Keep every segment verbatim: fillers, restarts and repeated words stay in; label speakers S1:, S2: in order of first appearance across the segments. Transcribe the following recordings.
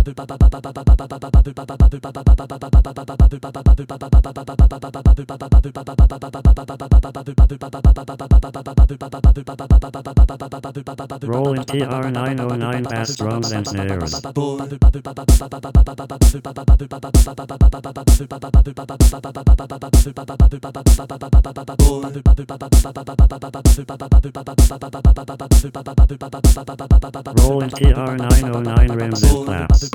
S1: Roland T R nine oh nine bass drums and snares. Roland T R nine oh nine rims and claps.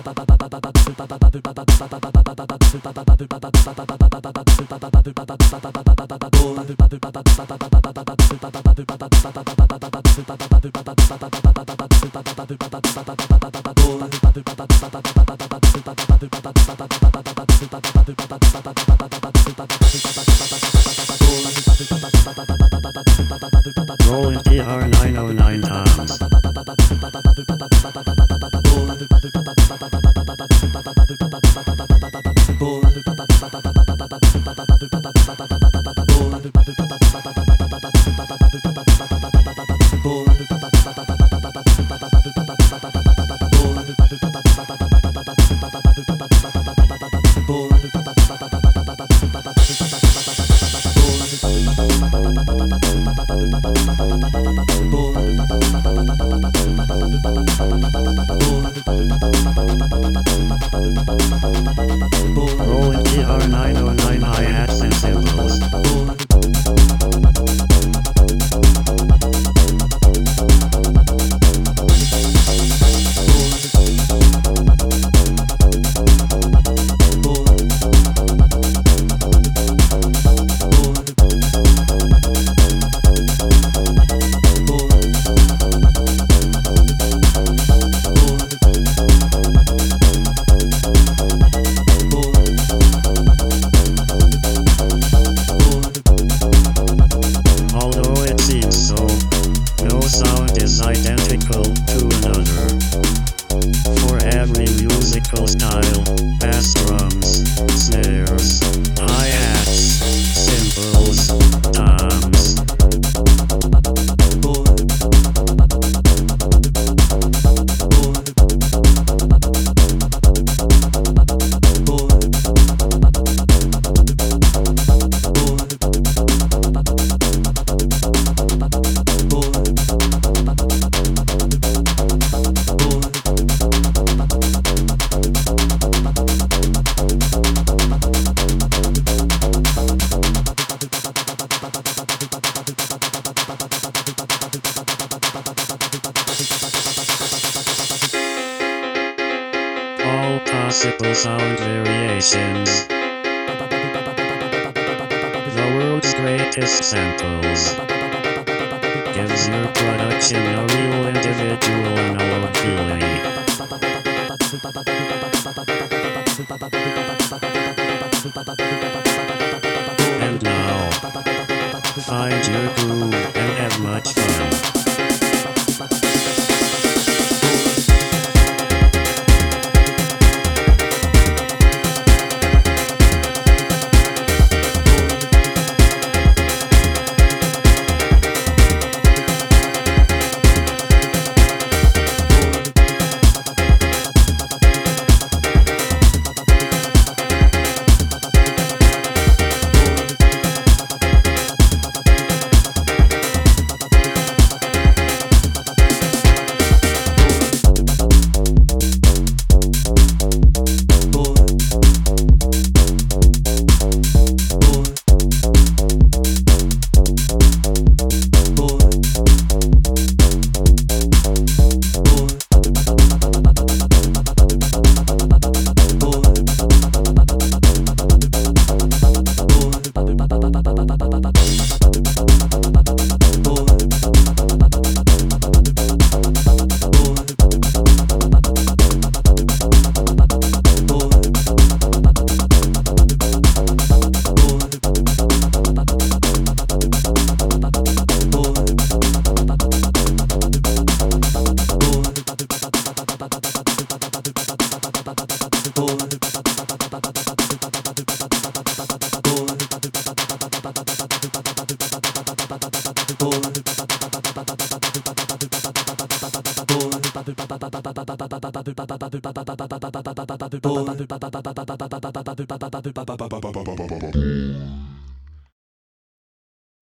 S1: Roland T R nine oh nine toms. Roland T R nine oh nine hi-hats and cymbals. Although it seems so, no sound is identical to another. For every musical style, bass drums, snares, hi-hats, cymbals, toms. All possible sound variations. The world's greatest samples. Gives your production a real individual analog feeling. And now, find your groove and have much fun.
S2: Boom.